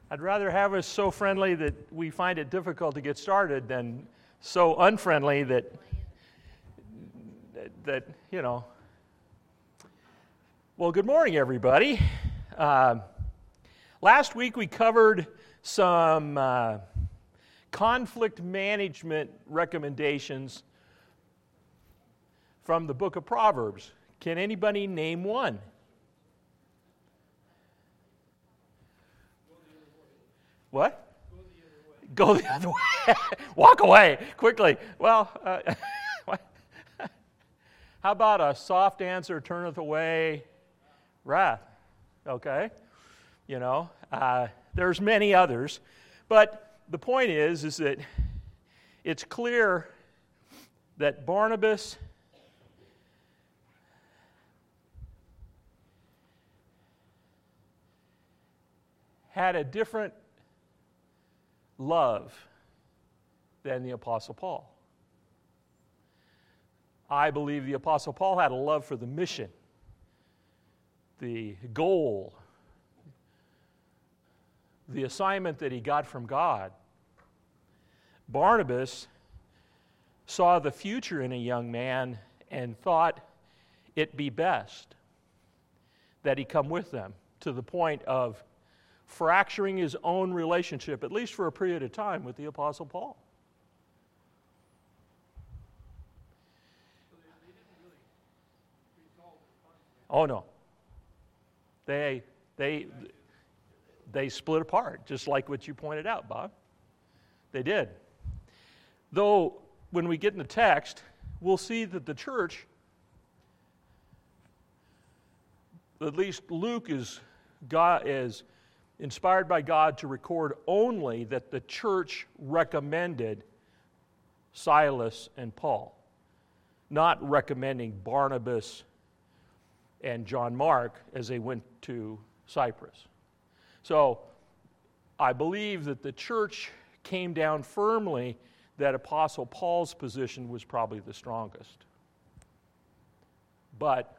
I'd rather have us so friendly that we find it difficult to get started than so unfriendly that you know. Well, good morning, everybody. Last week we covered some conflict management recommendations from the book of Proverbs. Can anybody name one? What? Go the other way. Walk away quickly. Well, how about a soft answer turneth away wrath? Okay. You know, there's many others. But the point is that it's clear that Barnabas had a different love than the Apostle Paul. I believe the Apostle Paul had a love for the mission, the goal, the assignment that he got from God. Barnabas saw the future in a young man and thought it be best that he come with them, to the point of fracturing his own relationship, at least for a period of time, with the Apostle Paul. So they didn't really resolve the conflict. Oh no. They split apart, just like what you pointed out, Bob. They did. Though, when we get in the text, we'll see that the church, at least Luke is inspired by God to record only that the church recommended Silas and Paul, not recommending Barnabas and John Mark as they went to Cyprus. So I believe that the church came down firmly that Apostle Paul's position was probably the strongest. But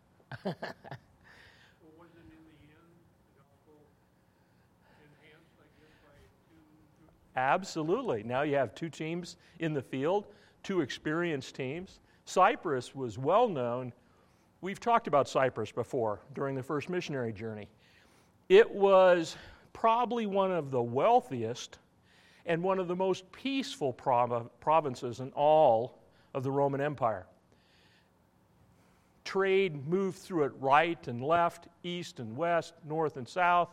absolutely. Now you have two teams in the field, two experienced teams. Cyprus was well known. We've talked about Cyprus before during the first missionary journey. It was probably one of the wealthiest and one of the most peaceful provinces in all of the Roman Empire. Trade moved through it right and left, east and west, north and south.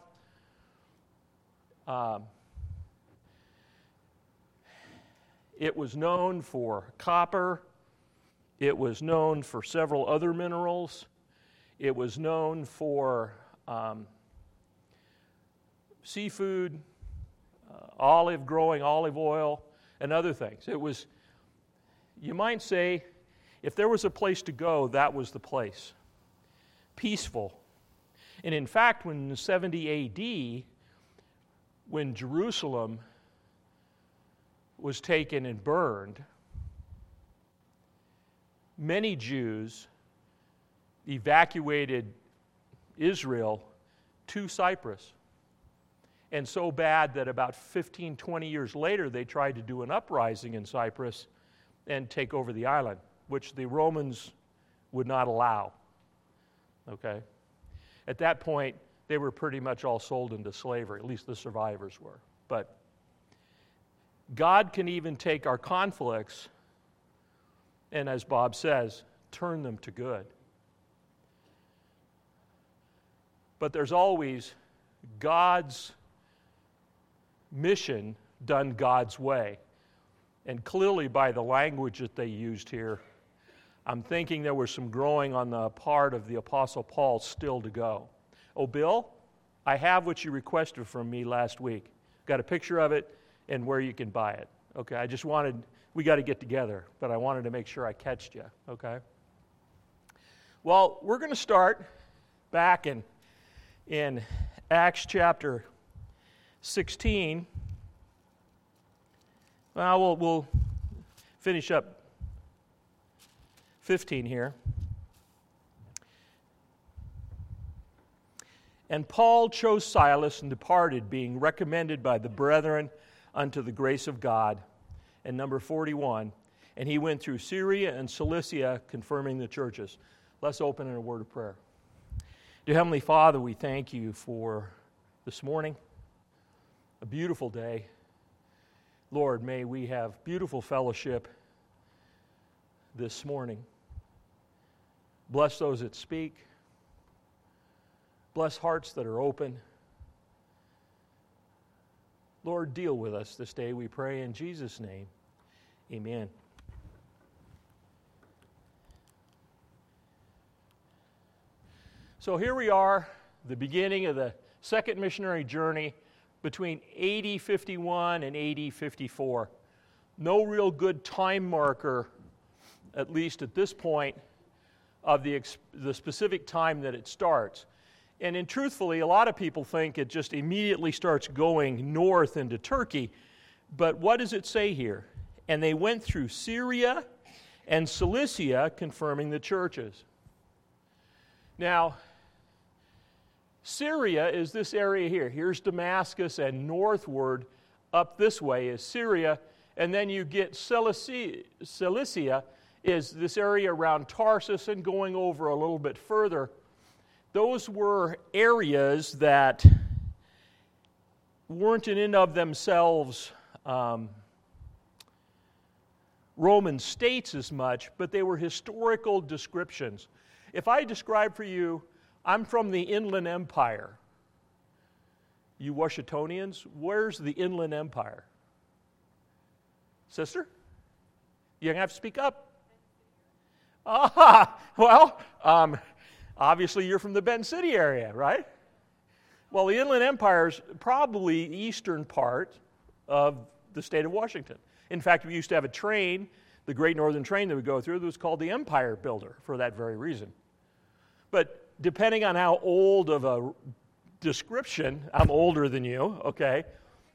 It was known for copper. It was known for several other minerals. It was known for seafood, olive oil, and other things. It was, you might say, if there was a place to go, that was the place. Peaceful. And in fact, when 70 A.D., when Jerusalem was taken and burned, many Jews evacuated Israel to Cyprus. And so bad that about 15, 20 years later, they tried to do an uprising in Cyprus and take over the island, which the Romans would not allow. Okay? At that point, they were pretty much all sold into slavery, at least the survivors were. But God can even take our conflicts and, as Bob says, turn them to good. But there's always God's mission done God's way. And clearly by the language that they used here, I'm thinking there was some growing on the part of the Apostle Paul still to go. Oh, Bill, I have what you requested from me last week. Got a picture of it and where you can buy it. Okay, I just wanted, we got to get together, but I wanted to make sure I catched you, okay? Well, we're going to start back in Acts chapter 16. Well, we'll finish up 15 here. And Paul chose Silas and departed, being recommended by the brethren unto the grace of God. And number 41, and he went through Syria and Cilicia, confirming the churches. Let's open in a word of prayer. Dear Heavenly Father, we thank you for this morning, a beautiful day. Lord, may we have beautiful fellowship this morning. Bless those that speak. Bless hearts that are open. Lord, deal with us this day, we pray in Jesus' name. Amen. So here we are, the beginning of the second missionary journey between AD 51 and AD 54. No real good time marker, at least at this point, of the specific time that it starts. And truthfully, a lot of people think it just immediately starts going north into Turkey. But what does it say here? And they went through Syria and Cilicia, confirming the churches. Now, Syria is this area here. Here's Damascus, and northward up this way is Syria. And then you get Cilicia is this area around Tarsus, and going over a little bit further. Those were areas that weren't in and of themselves Roman states as much, but they were historical descriptions. If I describe for you, I'm from the Inland Empire. You Washingtonians, where's the Inland Empire? Sister? You're going to have to speak up. Well, obviously you're from the Benton City area, right? Well, the Inland Empire is probably the eastern part of the state of Washington. In fact, we used to have a train, the Great Northern Train that would go through, that was called the Empire Builder for that very reason. But depending on how old of a description, I'm older than you, okay?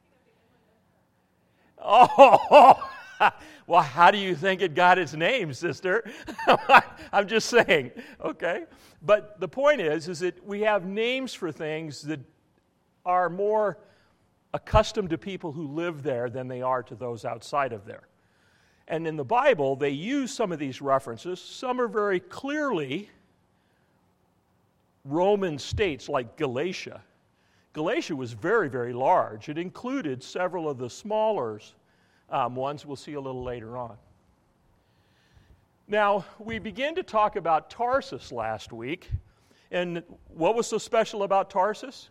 Oh, well, how do you think it got its name, sister? I'm just saying, okay? But the point is that we have names for things that are more accustomed to people who live there than they are to those outside of there. And in the Bible, they use some of these references. Some are very clearly Roman states, like Galatia. Galatia was very, very large. It included several of the smaller ones we'll see a little later on. Now, we began to talk about Tarsus last week, and what was so special about Tarsus?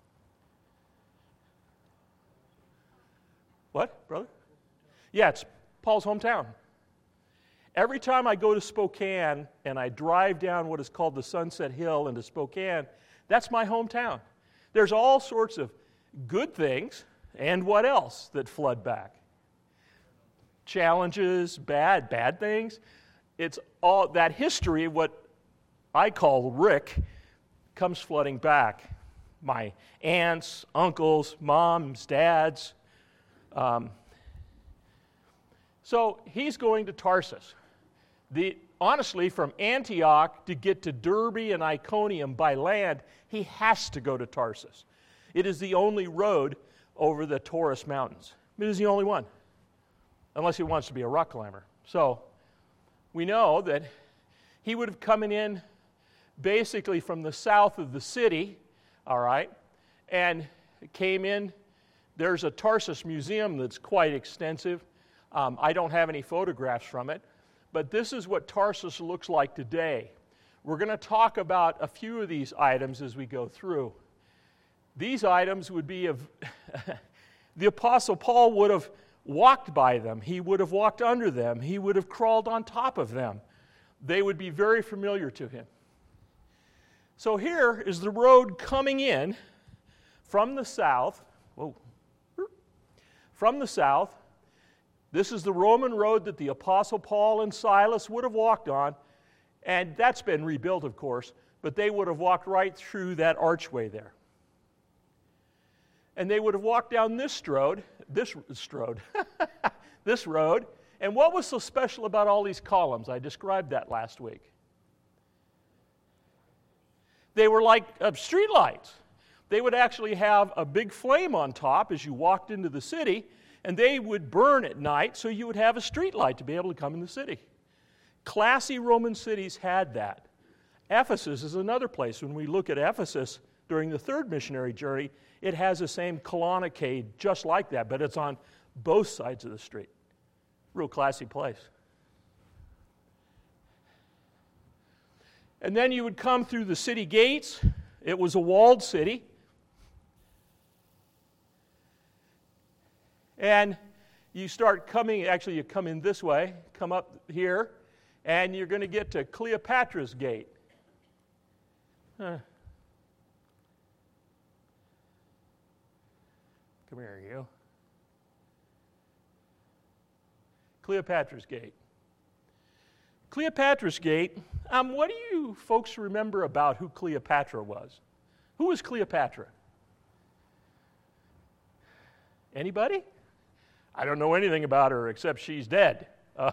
What, brother? Yeah, it's Paul's hometown. Every time I go to Spokane and I drive down what is called the Sunset Hill into Spokane, that's my hometown. There's all sorts of good things, and what else that flood back? Challenges, bad things. It's all that history, what I call Rick, comes flooding back. My aunts, uncles, moms, dads. So he's going to Tarsus. Honestly, from Antioch to get to Derbe and Iconium by land, he has to go to Tarsus. It is the only road over the Taurus Mountains. It is the only one, unless he wants to be a rock climber. So we know that he would have come in basically from the south of the city, all right, and came in. There's a Tarsus museum that's quite extensive. I don't have any photographs from it, but this is what Tarsus looks like today. We're going to talk about a few of these items as we go through. These items would be of, the Apostle Paul would have walked by them. He would have walked under them. He would have crawled on top of them. They would be very familiar to him. So here is the road coming in from the south. From the south. This is the Roman road that the Apostle Paul and Silas would have walked on, and that's been rebuilt, of course, but they would have walked right through that archway there. And they would have walked down this road, this road. And what was so special about all these columns? I described that last week. They were like street lights. they would actually have a big flame on top as you walked into the city, and they would burn at night so you would have a street light to be able to come in the city. Classy Roman cities had that. Ephesus is another place. When we look at Ephesus during the third missionary journey, it has the same colonnade just like that, but it's on both sides of the street. Real classy place. And then you would come through the city gates. It was a walled city. And you start coming, actually you come in this way, come up here, and you're going to get to Cleopatra's Gate. Come here, you. Cleopatra's Gate. Cleopatra's Gate, what do you folks remember about who Cleopatra was? Who was Cleopatra? Anybody? I don't know anything about her except she's dead.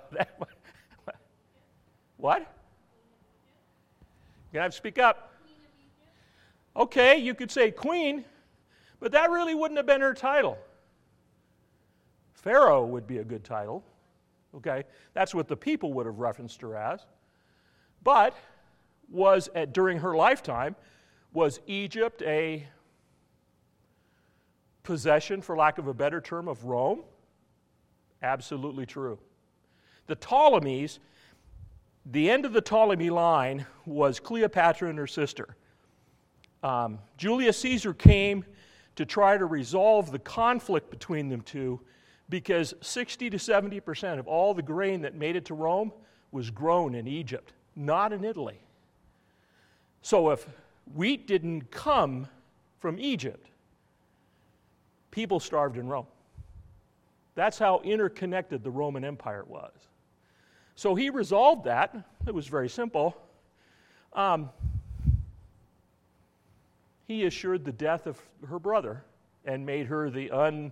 What? You're going to have to speak up. Okay, you could say queen, but that really wouldn't have been her title. Pharaoh would be a good title. Okay, that's what the people would have referenced her as. But during her lifetime, was Egypt a possession, for lack of a better term, of Rome? Absolutely true. The Ptolemies, the end of the Ptolemy line was Cleopatra and her sister. Julius Caesar came to try to resolve the conflict between them two because 60 to 70% of all the grain that made it to Rome was grown in Egypt, not in Italy. So if wheat didn't come from Egypt, people starved in Rome. That's how interconnected the Roman Empire was. So he resolved that. It was very simple. He assured the death of her brother and made her the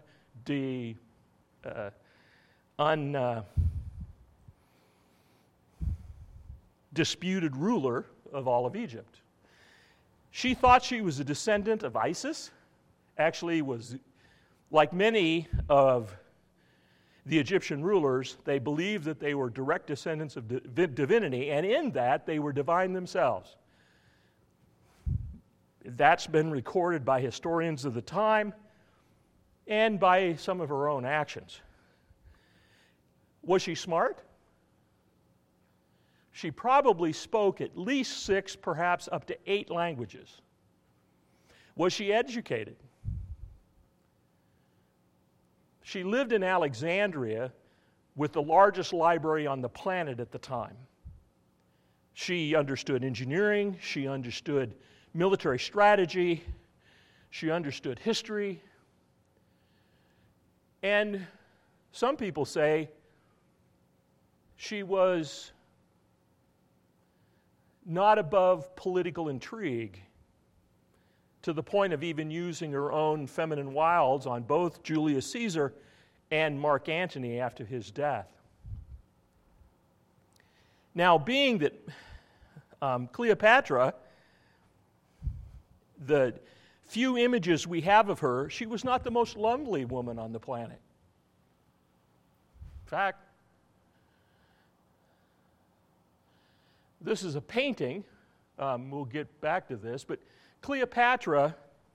undisputed ruler of all of Egypt. She thought she was a descendant of Isis. Actually was, like many of the Egyptian rulers, they believed that they were direct descendants of divinity, and in that they were divine themselves. That's been recorded by historians of the time and by some of her own actions. Was she smart? She probably spoke at least 6, perhaps up to 8 languages. Was she educated? She lived in Alexandria with the largest library on the planet at the time. She understood engineering, she understood military strategy, she understood history, and some people say she was not above political intrigue to the point of even using her own feminine wiles on both Julius Caesar and Mark Antony after his death. Now, being that Cleopatra, the few images we have of her, she was not the most lovely woman on the planet. In fact, this is a painting. We'll get back to this, but Cleopatra,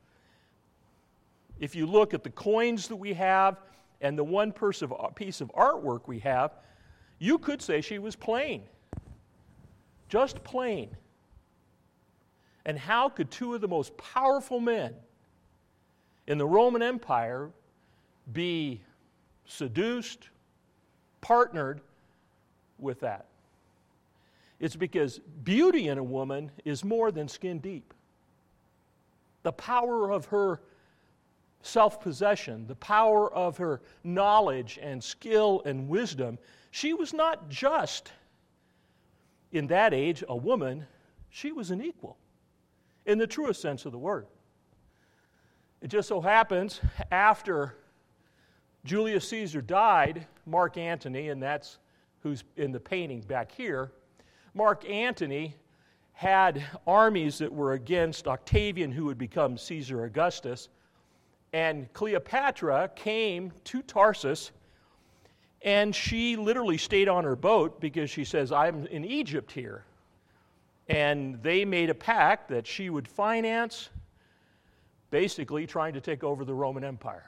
if you look at the coins that we have and the one piece of artwork we have, you could say she was plain. Just plain. And how could two of the most powerful men in the Roman Empire be seduced, partnered with that? It's because beauty in a woman is more than skin deep. The power of her self-possession, the power of her knowledge and skill and wisdom, she was not just, in that age, a woman, she was an equal, in the truest sense of the word. It just so happens, after Julius Caesar died, Mark Antony, and that's who's in the painting back here, Mark Antony had armies that were against Octavian, who would become Caesar Augustus, and Cleopatra came to Tarsus, and she literally stayed on her boat because she says, I'm in Egypt here. And they made a pact that she would finance, basically trying to take over the Roman Empire.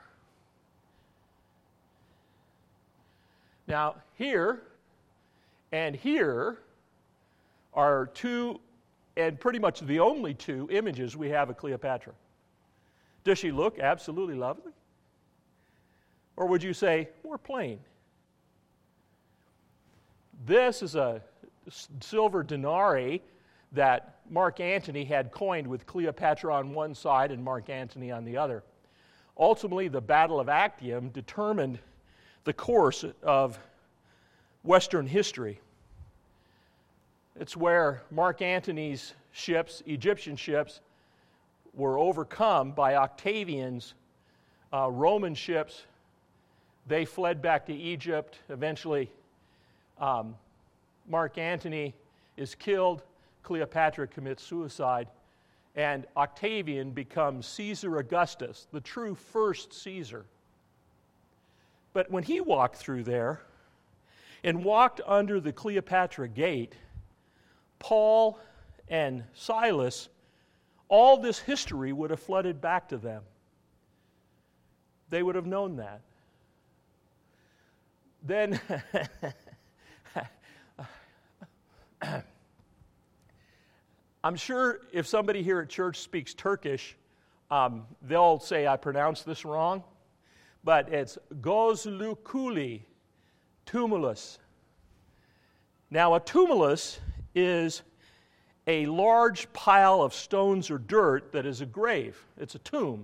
Now, here and here are two, and pretty much the only two images we have of Cleopatra. Does she look absolutely lovely? Or would you say more plain? This is a silver denarii that Mark Antony had coined with Cleopatra on one side and Mark Antony on the other. Ultimately, the Battle of Actium determined the course of Western history. It's where Mark Antony's ships, Egyptian ships, were overcome by Octavian's Roman ships. They fled back to Egypt. Eventually, Mark Antony is killed. Cleopatra commits suicide. And Octavian becomes Caesar Augustus, the true first Caesar. But when he walked through there and walked under the Cleopatra gate, Paul and Silas, all this history would have flooded back to them. They would have known that. Then, I'm sure if somebody here at church speaks Turkish, they'll say I pronounced this wrong, but it's Gözlükuli tumulus. Now, a tumulus is a large pile of stones or dirt that is a grave. It's a tomb.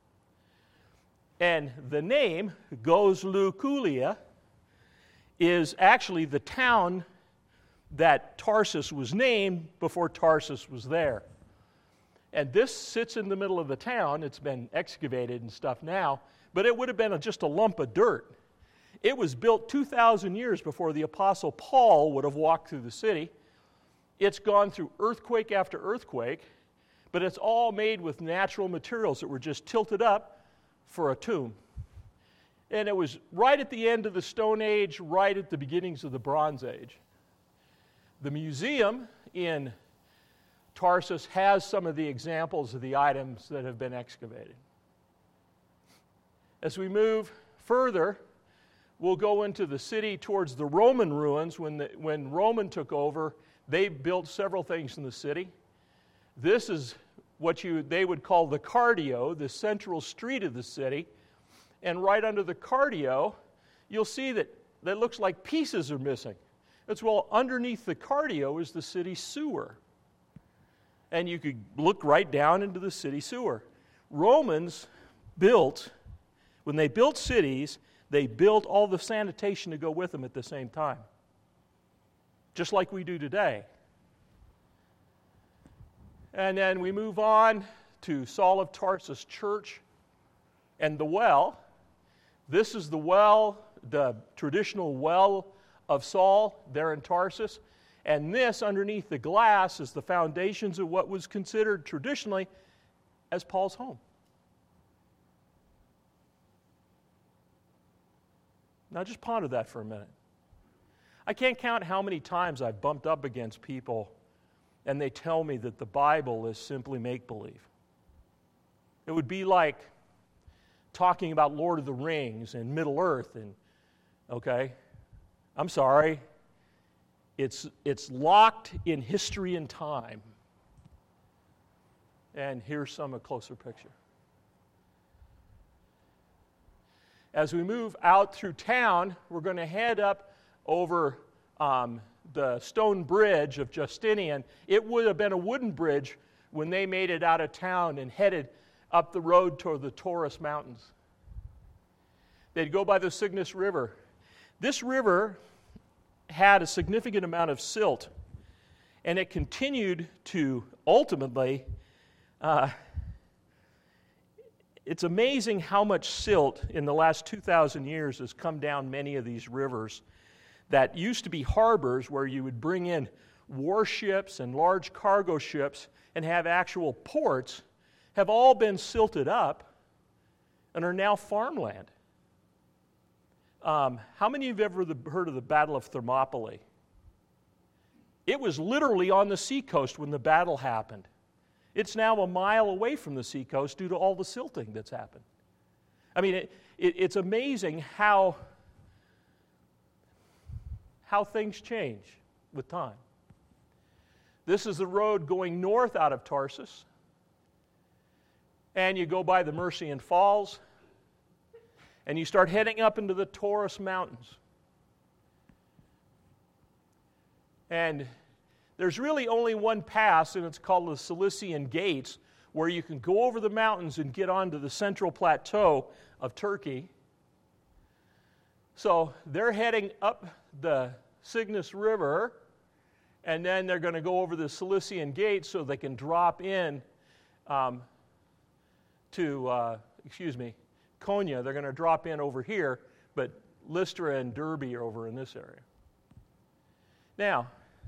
And the name, Gözlükulia, is actually the town that Tarsus was named before Tarsus was there. And this sits in the middle of the town. It's been excavated and stuff now, but it would have been just a lump of dirt. It was built 2,000 years before the Apostle Paul would have walked through the city. It's gone through earthquake after earthquake, but it's all made with natural materials that were just tilted up for a tomb. And it was right at the end of the Stone Age, right at the beginnings of the Bronze Age. The museum in Tarsus has some of the examples of the items that have been excavated. As we move further, we'll go into the city towards the Roman ruins. When Roman took over, they built several things in the city. This is what they would call the Cardio, the central street of the city. And right under the Cardio, you'll see that looks like pieces are missing. It's well, underneath the Cardio is the city sewer. And you could look right down into the city sewer. Romans built, when they built cities, they built all the sanitation to go with them at the same time. Just like we do today. And then we move on to Saul of Tarsus Church and the well. This is the well, the traditional well of Saul there in Tarsus. And this, underneath the glass, is the foundations of what was considered traditionally as Paul's home. Now just ponder that for a minute. I can't count how many times I've bumped up against people and they tell me that the Bible is simply make-believe. It would be like talking about Lord of the Rings and Middle-earth and, okay, I'm sorry, it's locked in history and time. And here's a closer picture. As we move out through town, we're going to head up over the stone bridge of Justinian. It would have been a wooden bridge when they made it out of town and headed up the road toward the Taurus Mountains. They'd go by the Cygnus River. This river had a significant amount of silt, and it continued to ultimately, it's amazing how much silt in the last 2,000 years has come down many of these rivers that used to be harbors where you would bring in warships and large cargo ships and have actual ports have all been silted up and are now farmland. How many of you have ever heard of the Battle of Thermopylae? It was literally on the seacoast when the battle happened. It's now a mile away from the seacoast due to all the silting that's happened. I mean, it's amazing how things change with time. This is the road going north out of Tarsus. And you go by the Mercian Falls, and you start heading up into the Taurus Mountains. And there's really only one pass, and it's called the Cilician Gates, where you can go over the mountains and get onto the central plateau of Turkey. So they're heading up the Cygnus River, and then they're going to go over the Cilician Gates so they can drop in to Konya. They're going to drop in over here, but Lystra and Derbe are over in this area. Now,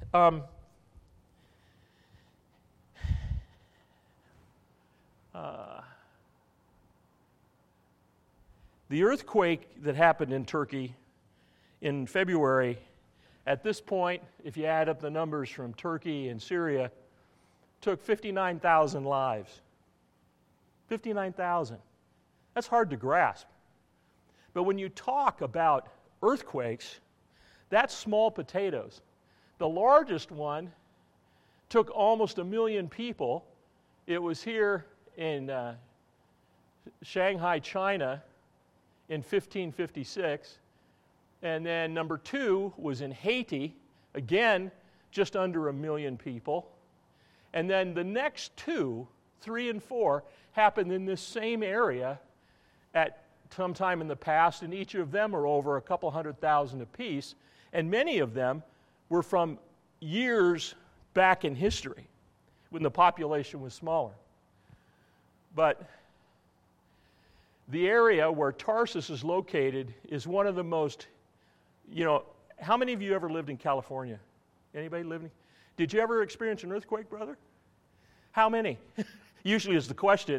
the earthquake that happened in Turkey in February, at this point, if you add up the numbers from Turkey and Syria, took 59,000 lives. 59,000. That's hard to grasp. But when you talk about earthquakes, that's small potatoes. The largest one took almost 1 million people. It was here in Shanghai, China in 1556. And then number 2 was in Haiti, again, just under 1 million people. And then the next 2, 3 and 4, happened in this same area at some time in the past, and each of them are over a couple 100,000 apiece, and many of them were from years back in history when the population was smaller. But the area where Tarsus is located is one of the most, how many of you ever lived in California? Anybody living? Did you ever experience an earthquake, brother? How many? Usually is the question.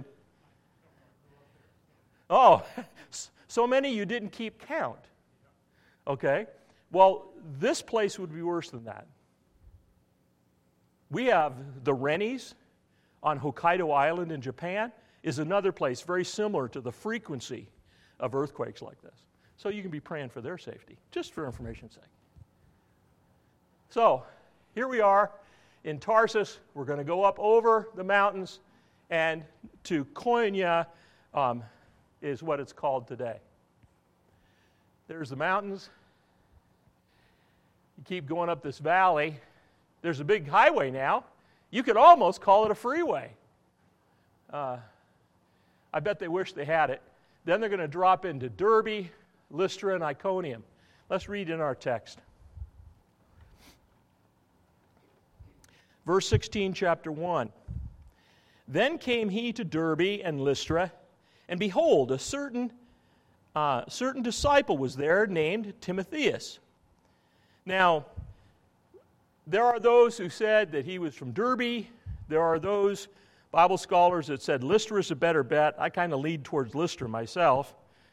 Oh, so many you didn't keep count. Okay. Well, this place would be worse than that. We have the Rennies on Hokkaido Island in Japan is another place very similar to the frequency of earthquakes like this. So you can be praying for their safety, just for information's sake. So here we are in Tarsus. We're going to go up over the mountains and to Konya is what it's called today. There's the mountains. You keep going up this valley. There's a big highway now. You could almost call it a freeway. I bet they wish they had it. Then they're going to drop into Derbe, Lystra, and Iconium. Let's read in our text. Verse 16, chapter 1. Then came he to Derbe and Lystra, and behold, a certain disciple was there named Timotheus. Now, there are those who said that he was from Derbe. There are those Bible scholars that said Lystra is a better bet. I kind of lead towards Lystra myself.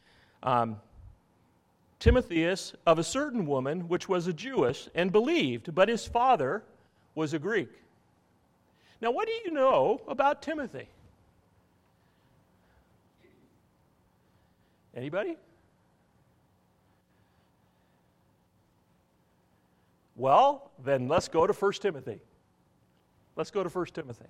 Timotheus, of a certain woman which was a Jewess, and believed, but his father was a Greek. Now, what do you know about Timothy? Anybody? Well, then let's go to 1 Timothy. Let's go to 1 Timothy.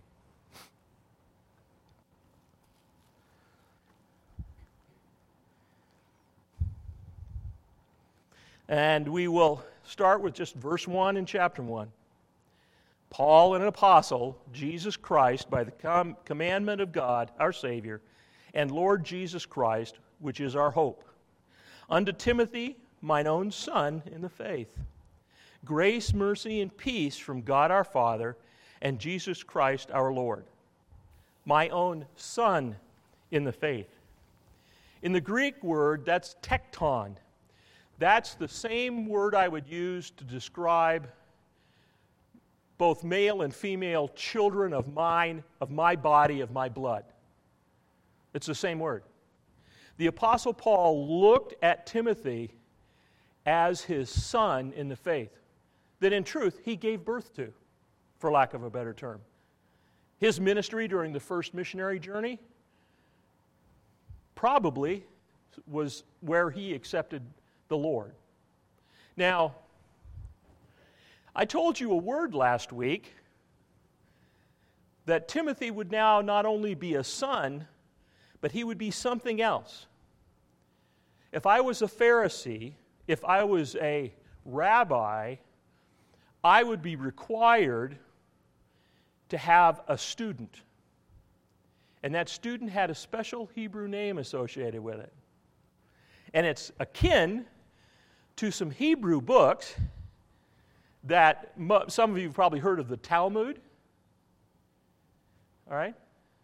And we will start with just verse 1 in chapter 1. Paul, an apostle, Jesus Christ, by the commandment of God, our Savior, and Lord Jesus Christ, which is our hope. Unto Timothy, mine own son in the faith. Grace, mercy, and peace from God our Father and Jesus Christ our Lord. My own son in the faith. In the Greek word, that's tekton. That's the same word I would use to describe both male and female children of mine, of my body, of my blood. It's the same word. The Apostle Paul looked at Timothy as his son in the faith, that in truth he gave birth to, for lack of a better term. His ministry during the first missionary journey probably was where he accepted the Lord. Now, I told you a word last week that Timothy would now not only be a son, but he would be something else. If I was a Pharisee, if I was a rabbi, I would be required to have a student. And that student had a special Hebrew name associated with it. And it's akin to some Hebrew books that some of you have probably heard of, the Talmud. All right?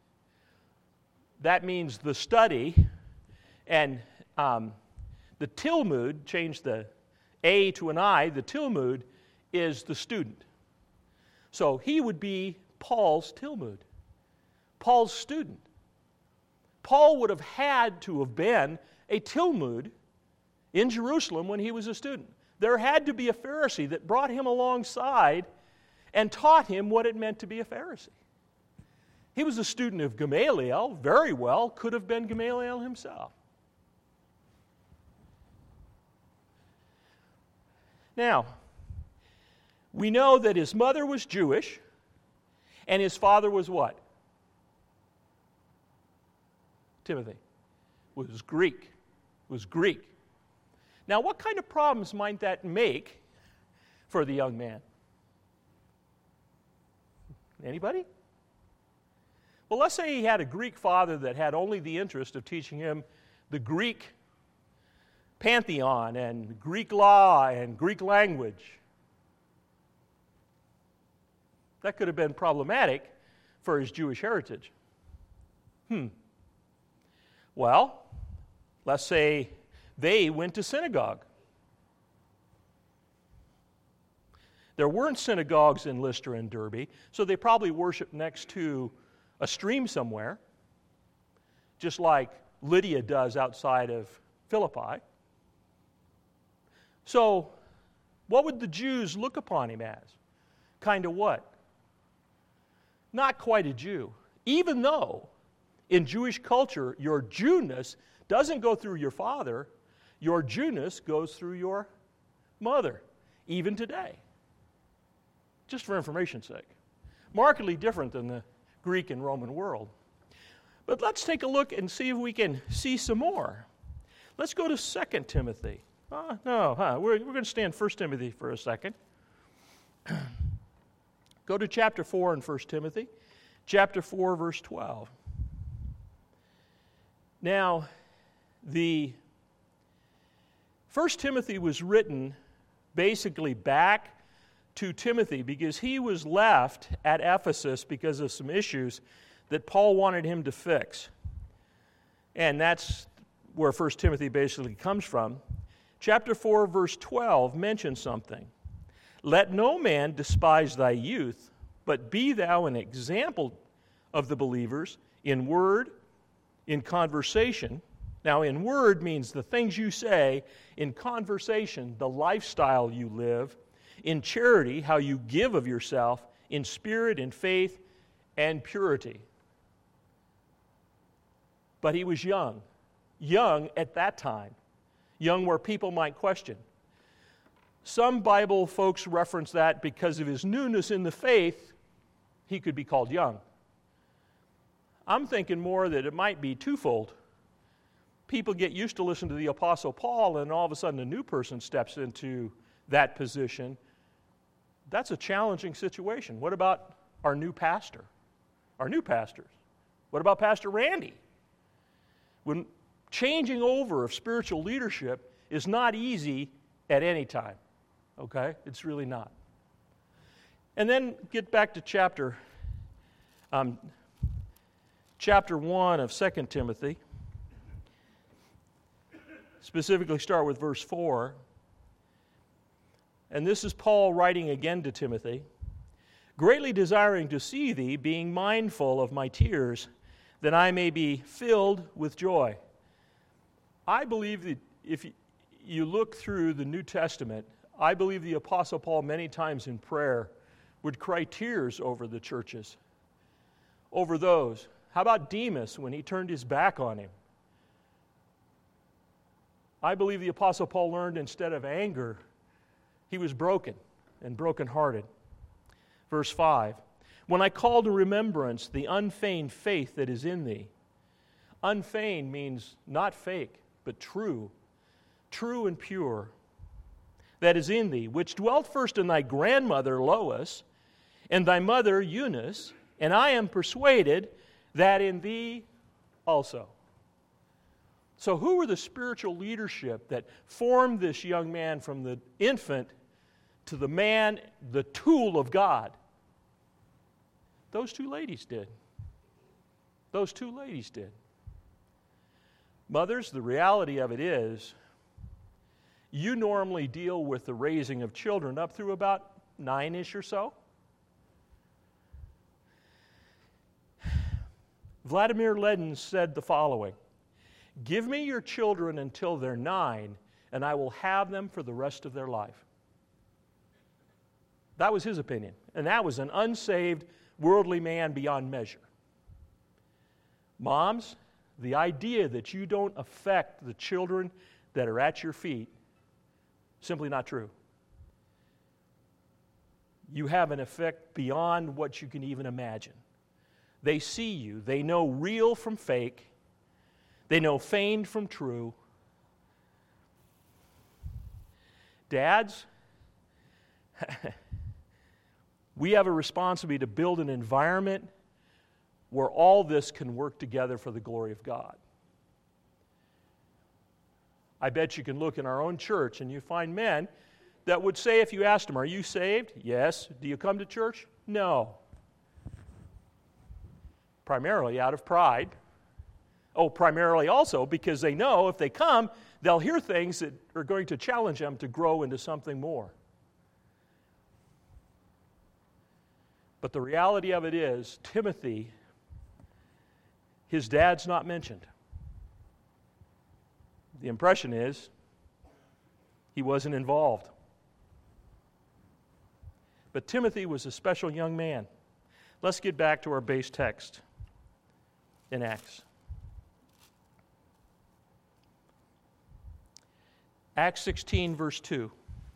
That means the study, and the Talmud, change the A to an I, the Talmud is the student. So he would be Paul's Talmud, Paul's student. Paul would have had to have been a Talmud in Jerusalem when he was a student. There had to be a Pharisee that brought him alongside and taught him what it meant to be a Pharisee. He was a student of Gamaliel, very well could have been Gamaliel himself. Now, we know that his mother was Jewish, and his father was what? Timothy. Was Greek. Was Greek. Now, what kind of problems might that make for the young man? Anybody? Well, let's say he had a Greek father that had only the interest of teaching him the Greek pantheon and Greek law and Greek language. That could have been problematic for his Jewish heritage. Well, let's say they went to synagogue. There weren't synagogues in Lystra and Derbe, so they probably worshiped next to a stream somewhere, just like Lydia does outside of Philippi. So, what would the Jews look upon him as? Kind of what? Not quite a Jew. Even though in Jewish culture your Jewness doesn't go through your father, your Jewness goes through your mother, even today. Just for information's sake. Markedly different than the Greek and Roman world. But let's take a look and see if we can see some more. Let's go to 2 Timothy. We're going to stay in 1 Timothy for a second. Go to chapter 4 in 1 Timothy. Chapter 4, verse 12. Now, the 1 Timothy was written basically back to Timothy because he was left at Ephesus because of some issues that Paul wanted him to fix. And that's where 1 Timothy basically comes from. Chapter 4, verse 12 mentions something. Let no man despise thy youth, but be thou an example of the believers in word, in conversation. Now, in word means the things you say. In conversation, the lifestyle you live. In charity, how you give of yourself. In spirit, in faith, and purity. But he was young. Young at that time. Young where people might question. Some Bible folks reference that because of his newness in the faith, he could be called young. I'm thinking more that it might be twofold. People get used to listening to the Apostle Paul, and all of a sudden a new person steps into that position. That's a challenging situation. What about our new pastor? Our new pastors? What about Pastor Randy? When changing over of spiritual leadership is not easy at any time. Okay? It's really not. And then get back to chapter 1 of 2 Timothy. Specifically start with verse 4. And this is Paul writing again to Timothy. greatly desiring to see thee, being mindful of my tears, that I may be filled with joy. I believe that if you look through the New Testament, I believe the Apostle Paul many times in prayer would cry tears over the churches, over those. How about Demas when he turned his back on him? I believe the Apostle Paul learned instead of anger, he was broken and brokenhearted. Verse 5, when I call to remembrance the unfeigned faith that is in thee. Unfeigned means not fake, but true and pure, that is in thee, which dwelt first in thy grandmother Lois, and thy mother Eunice, and I am persuaded that in thee also. So who were the spiritual leadership that formed this young man from the infant to the man, the tool of God? Those two ladies did. Those two ladies did. Mothers, the reality of it is, you normally deal with the raising of children up through about 9-ish or so. Vladimir Lenin said the following, give me your children until they're 9, and I will have them for the rest of their life. That was his opinion, and that was an unsaved, worldly man beyond measure. Moms, the idea that you don't affect the children that are at your feet, simply not true. You have an effect beyond what you can even imagine. They see you. They know real from fake. They know feigned from true. Dads, we have a responsibility to build an environment where all this can work together for the glory of God. I bet you can look in our own church and you find men that would say, if you asked them, are you saved? Yes. Do you come to church? No. Primarily out of pride. Primarily also because they know if they come, they'll hear things that are going to challenge them to grow into something more. But the reality of it is, Timothy, his dad's not mentioned. The impression is he wasn't involved. But Timothy was a special young man. Let's get back to our base text in Acts. Acts 16, verse 2.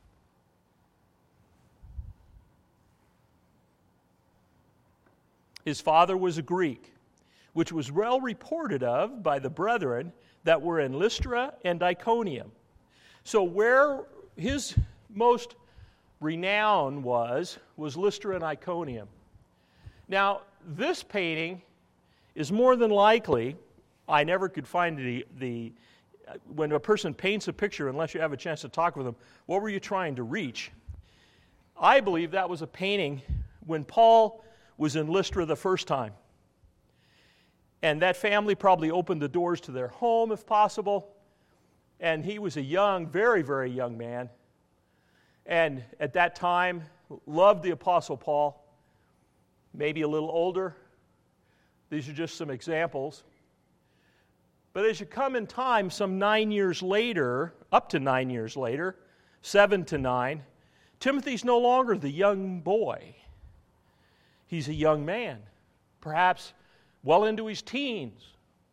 His father was a Greek, which was well reported of by the brethren that were in Lystra and Iconium. So where his most renown was Lystra and Iconium. Now, this painting is more than likely, I never could find the when a person paints a picture, unless you have a chance to talk with them, what were you trying to reach? I believe that was a painting when Paul was in Lystra the first time. And that family probably opened the doors to their home if possible. And he was a young, very, very young man. And at that time, loved the Apostle Paul. Maybe a little older. These are just some examples. But as you come in time, some 9 years later, up to 9 years later, 7 to 9, Timothy's no longer the young boy. He's a young man, perhaps well into his teens.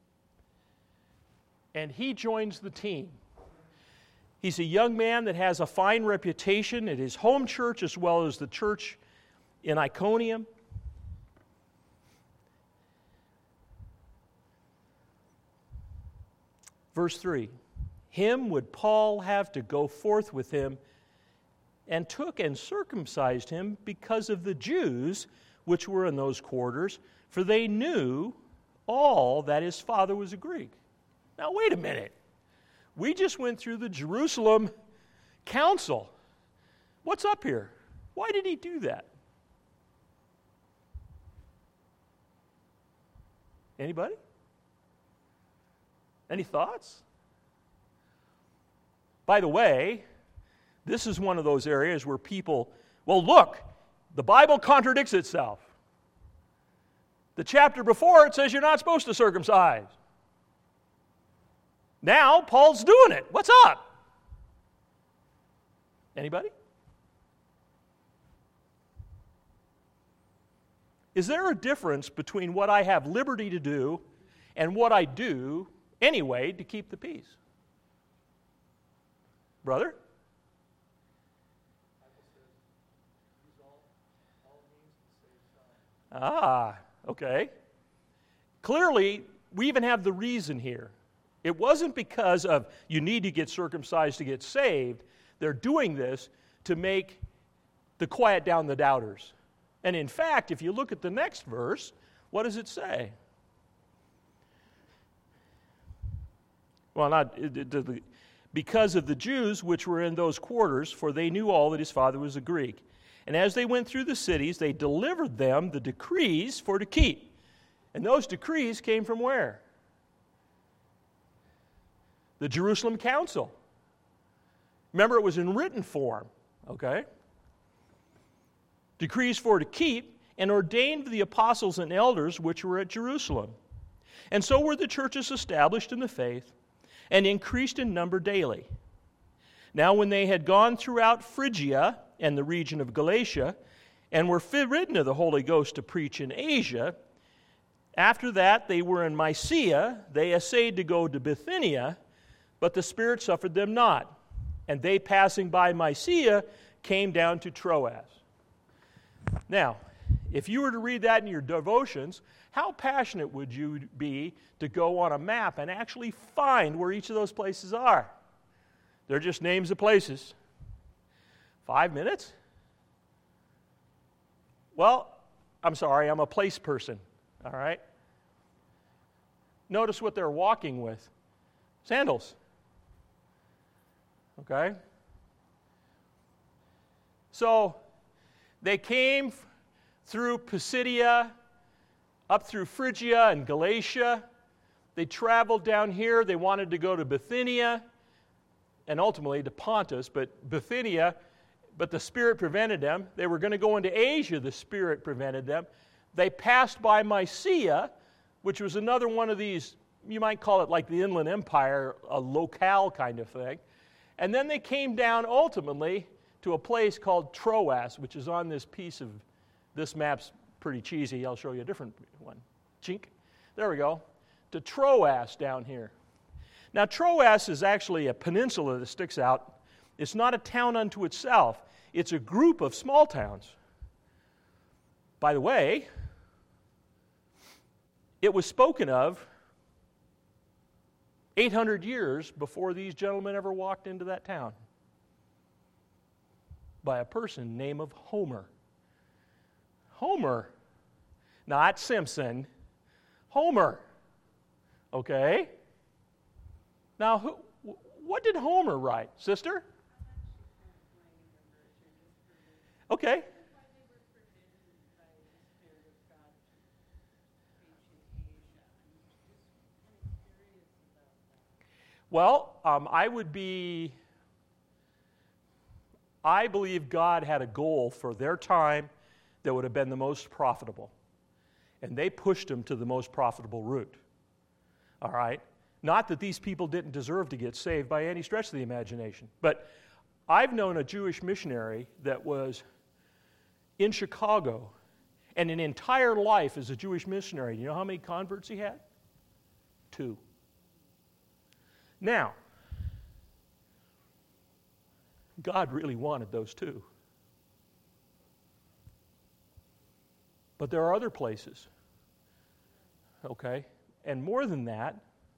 And he joins the team. He's a young man that has a fine reputation at his home church as well as the church in Iconium. Verse 3, him would Paul have to go forth with him, and took and circumcised him because of the Jews which were in those quarters, for they knew all that his father was a Greek. Now wait a minute. We just went through the Jerusalem council. What's up here? Why did he do that? Anybody? Any thoughts? By the way, this is one of those areas where people, well, look, The Bible contradicts itself. The chapter before it says you're not supposed to circumcise. Now Paul's doing it. What's up? Anybody? Is there a difference between what I have liberty to do and what I do anyway to keep the peace? Brother? Okay. Clearly, we even have the reason here. It wasn't because of you need to get circumcised to get saved. They're doing this to quiet down the doubters. And in fact, if you look at the next verse, what does it say? Well, because of the Jews which were in those quarters, for they knew all that his father was a Greek. And as they went through the cities, they delivered them the decrees for to keep. And those decrees came from where? The Jerusalem Council. Remember, it was in written form, okay? Decrees for to keep, and ordained the apostles and elders which were at Jerusalem. And so were the churches established in the faith, and increased in number daily. Now when they had gone throughout Phrygia and the region of Galatia, and were forbidden of the Holy Ghost to preach in Asia, after that they were in Mysia, they essayed to go to Bithynia, but the Spirit suffered them not. And they, passing by Mysia, came down to Troas. Now, if you were to read that in your devotions, how passionate would you be to go on a map and actually find where each of those places are? They're just names of places. 5 minutes? Well, I'm sorry, I'm a place person, all right? Notice what they're walking with. Sandals. Okay? So, they came through Pisidia, up through Phrygia and Galatia. They traveled down here. They wanted to go to Bithynia and ultimately to Pontus, but Bithynia, but the Spirit prevented them. They were going to go into Asia. The Spirit prevented them. They passed by Mysia, which was another one of these, you might call it like the Inland Empire, a locale kind of thing. And then they came down ultimately to a place called Troas, which is on this piece of, this map's pretty cheesy. I'll show you a different one. Chink. There we go. To Troas down here. Now, Troas is actually a peninsula that sticks out. It's not a town unto itself. It's a group of small towns. By the way, it was spoken of 800 years before these gentlemen ever walked into that town by a person named of Homer. Homer, not Simpson, Homer. Okay? Now, what did Homer write, sister? Okay. Well, I believe God had a goal for their time that would have been the most profitable. And they pushed them to the most profitable route. All right? Not that these people didn't deserve to get saved by any stretch of the imagination. But I've known a Jewish missionary that was in Chicago, and an entire life as a Jewish missionary. You know how many converts he had? 2. Now, God really wanted those 2. But there are other places, okay? And more than that,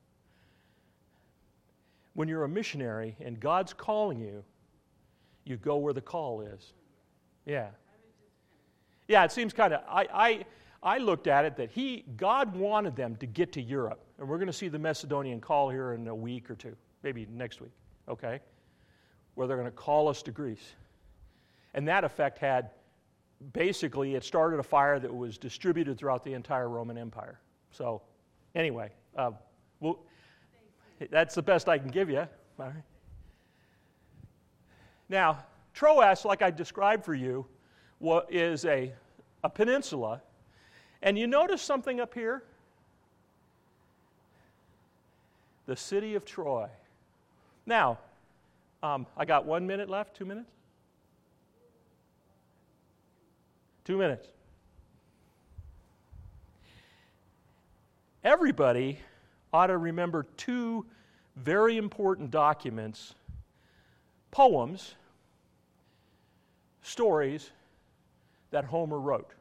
when you're a missionary and God's calling you, you go where the call is. Yeah. Yeah, it seems kind of, I looked at it that God wanted them to get to Europe. And we're going to see the Macedonian call here in a week or 2, maybe next week, okay? Where they're going to call us to Greece. And that effect had, basically, it started a fire that was distributed throughout the entire Roman Empire. So, anyway, that's the best I can give you. All right. Now, Troas, like I described for you, is a peninsula. And you notice something up here? The city of Troy. Now, I got 1 minute left, 2 minutes? 2 minutes. Everybody ought to remember two very important documents, poems, stories that Homer wrote.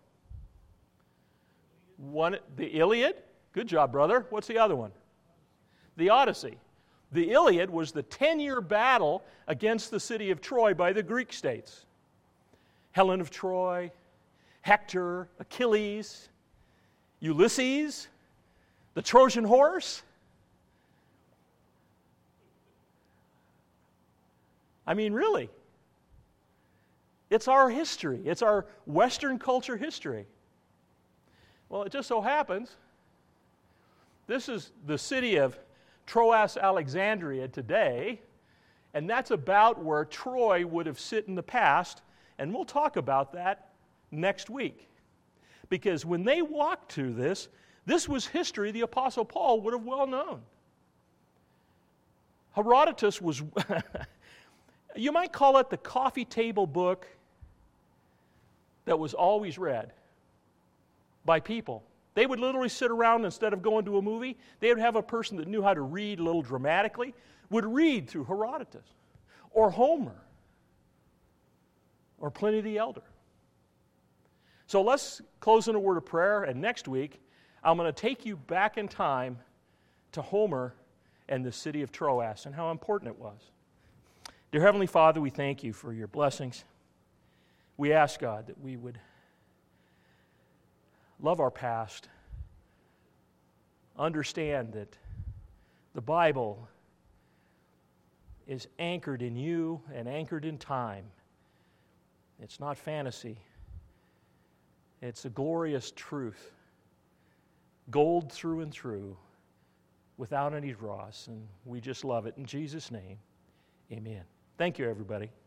One, the Iliad. Good job, brother. What's the other one? The Odyssey. The Iliad was the 10-year battle against the city of Troy by the Greek states. Helen of Troy, Hector, Achilles, Ulysses, the Trojan horse. I mean, really. It's our history. It's our Western culture history. Well, it just so happens, this is the city of Troas Alexandria today, and that's about where Troy would have sit in the past, and we'll talk about that next week. Because when they walked through this was history the Apostle Paul would have well known. Herodotus was, you might call it the coffee table book that was always read by people. They would literally sit around, instead of going to a movie, they would have a person that knew how to read a little dramatically, would read through Herodotus, or Homer, or Pliny the Elder. So let's close in a word of prayer, and next week, I'm going to take you back in time to Homer and the city of Troas and how important it was. Dear Heavenly Father, we thank you for your blessings. We ask, God, that we would love our past, understand that the Bible is anchored in you and anchored in time. It's not fantasy. It's a glorious truth, gold through and through, without any dross, and we just love it. In Jesus' name, amen. Thank you, everybody.